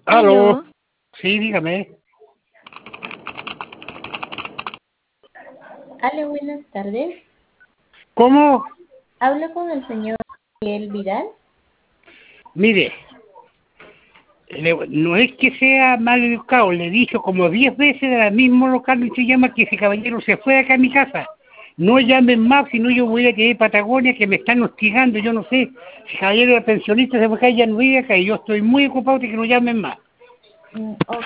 Aló, Aló, sí, dígame. aló, buenas tardes. ¿Cómo? Hablo con el señor Miguel Vidal. Mire, no es que sea mal educado, le he dicho como 10 veces del mismo local y se llama que ese caballero se fue de acá a mi casa. No llamen más, si no yo voy a tener Patagonia que me están hostigando, yo no sé. Si caballero de pensionista se fue acá, ya no vive acá y yo estoy muy ocupado de que no llamen más. Ok,